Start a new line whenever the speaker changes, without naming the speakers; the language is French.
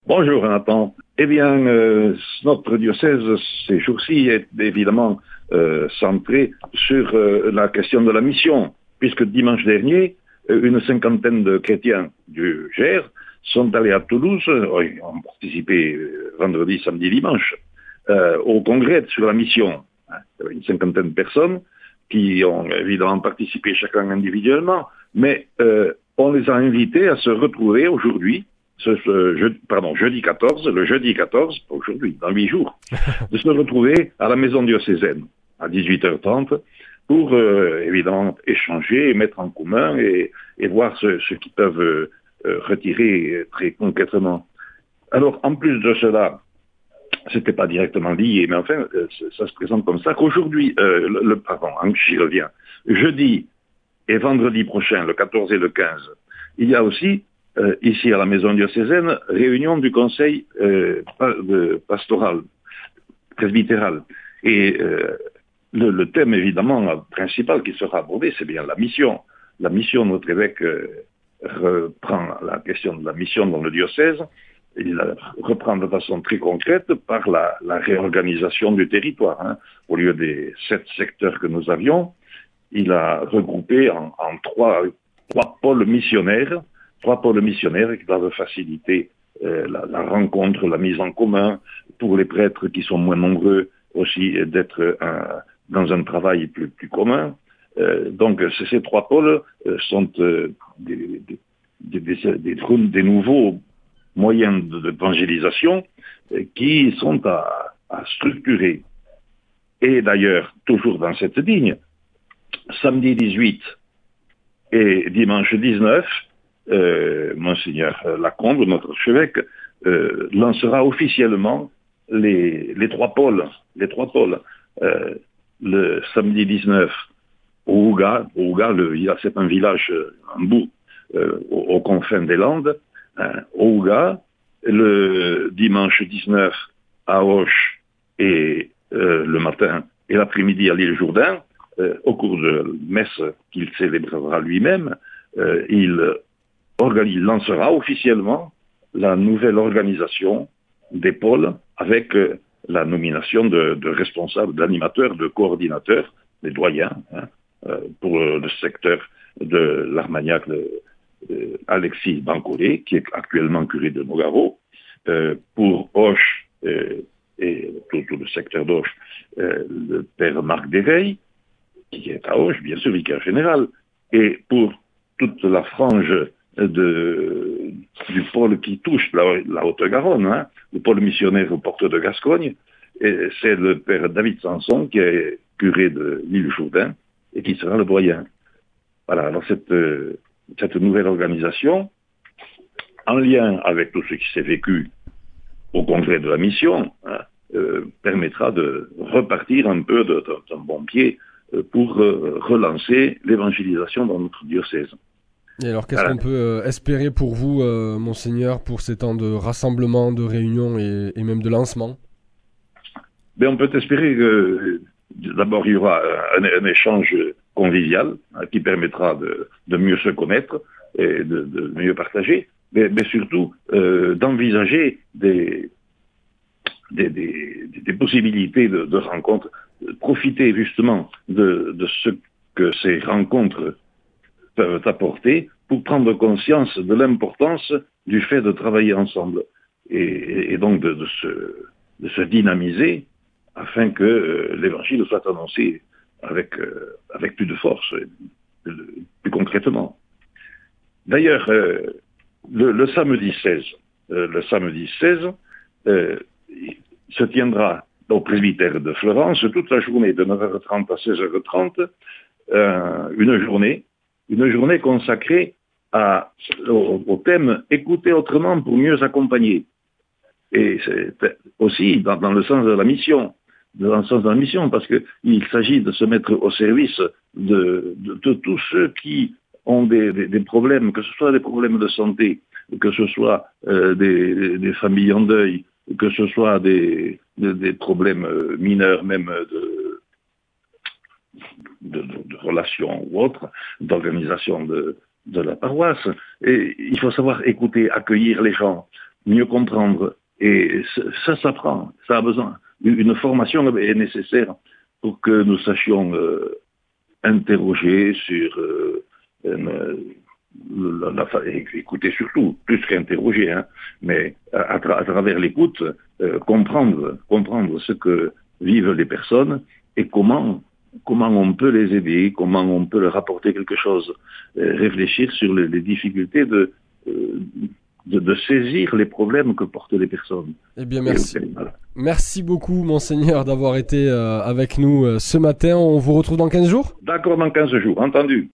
Bonjour Nathan. Eh bien, notre diocèse ces jours-ci est évidemment centré sur la question de la mission, puisque dimanche dernier, une cinquantaine de chrétiens du Gers sont allés à Toulouse, ils ont participé vendredi, samedi, dimanche, au congrès sur la mission. Il y avait une cinquantaine de personnes qui ont évidemment participé chacun individuellement, mais on les a invités à se retrouver aujourd'hui, jeudi 14, le jeudi 14, aujourd'hui, dans 8 jours, de se retrouver à la maison diocésaine à 18h30 pour évidemment échanger, mettre en commun et voir ce qu'ils peuvent retirer très concrètement. Alors, en plus de cela, c'était pas directement lié, mais enfin, ça se présente comme ça qu'aujourd'hui, j'y reviens, jeudi et vendredi prochain, le 14 et le 15, il y a aussi, ici à la maison diocésaine, réunion du conseil pastoral, presbytéral. Et le thème, évidemment, principal qui sera abordé, c'est bien la mission. La mission, notre évêque reprend la question de la mission dans le diocèse. Il la reprend de façon très concrète par la réorganisation du territoire. Hein. Au lieu des 7 secteurs que nous avions, il a regroupé en trois pôles missionnaires qui doivent faciliter la rencontre, la mise en commun, pour les prêtres qui sont moins nombreux aussi d'être dans un travail plus commun. Donc ces 3 pôles sont des nouveaux moyens d'évangélisation qui sont à structurer. Et d'ailleurs, toujours dans cette ligne, samedi 18 et dimanche 19, Monseigneur Lacombe, notre archevêque, lancera officiellement les 3 pôles. Le samedi 19 au Houga, c'est un village, un bout, aux confins des Landes, au Houga, le dimanche 19 à Auch et le matin et l'après-midi à l'île Jourdain, au cours de messe qu'il célébrera lui-même, il lancera officiellement la nouvelle organisation des pôles avec la nomination de responsables, d'animateurs, de coordinateurs, des doyens, pour le secteur de l'Armagnac, Alexis Bancolé, qui est actuellement curé de Nogaro, pour Auch et tout le secteur d'Auch, le père Marc Desveilles, qui est à Auch, bien sûr, vicaire général, et pour toute la frange du pôle qui touche la Haute-Garonne, le pôle missionnaire aux portes de Gascogne, et c'est le père David Sanson qui est curé de l'île Jourdain et qui sera le doyen. Voilà, alors cette nouvelle organisation, en lien avec tout ce qui s'est vécu au congrès de la mission, permettra de repartir un peu d'un bon pied pour relancer l'évangélisation dans notre diocèse.
Et alors, qu'est-ce qu'on peut espérer pour vous, Monseigneur, pour ces temps de rassemblement, de réunion et même de lancement?
On peut espérer que d'abord il y aura un échange convivial qui permettra de mieux se connaître et de mieux partager, mais surtout d'envisager des possibilités de rencontres, profiter justement de ce que ces rencontres peuvent apporter pour prendre conscience de l'importance du fait de travailler ensemble et donc de se dynamiser afin que l'évangile soit annoncé avec plus de force, plus concrètement. D'ailleurs, le samedi 16, se tiendra au presbytère de Florence toute la journée de 9h30 à 16h30, une journée consacrée au thème « Écouter autrement pour mieux accompagner ». Et c'est aussi dans le sens de la mission, parce qu'il s'agit de se mettre au service de tous ceux qui ont des problèmes, que ce soit des problèmes de santé, que ce soit des familles en deuil, que ce soit des problèmes mineurs même de relations ou autres, d'organisation de la paroisse. Et il faut savoir écouter, accueillir les gens. mieux comprendre. Et ça s'apprend, ça a besoin. Une formation est nécessaire pour que nous sachions interroger sur écouter surtout, plus qu'interroger, hein, mais à travers l'écoute, comprendre ce que vivent les personnes et comment on peut les aider, comment on peut leur apporter quelque chose, réfléchir sur les difficultés de saisir les problèmes que portent les personnes.
Eh bien, merci. Merci beaucoup, Monseigneur, d'avoir été avec nous ce matin. On vous retrouve dans 15 jours ?
D'accord, dans 15 jours, entendu.